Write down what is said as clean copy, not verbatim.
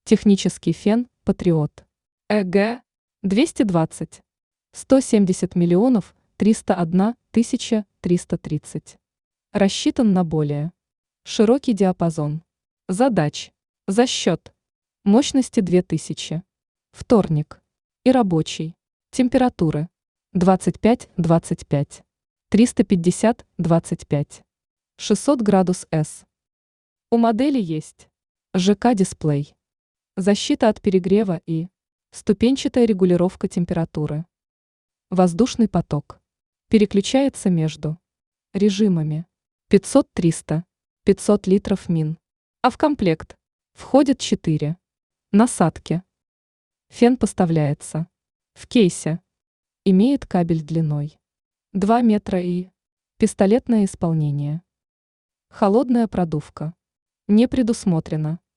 Технический фен «Патриот». ЭГ 220. 170 миллионов 301 тысяча 330. Рассчитан на более широкий диапазон задач за счет мощности 2000. Вторник. И рабочий. Температуры 25-25. 350-25. 600 градус С. У модели есть ЖК-дисплей, защита от перегрева и ступенчатая регулировка температуры. Воздушный поток переключается между режимами 500-300, 500 литров мин, а в комплект входит 4 насадки. Фен поставляется в кейсе, имеет кабель длиной 2 метра и пистолетное исполнение. Холодная продувка не предусмотрена.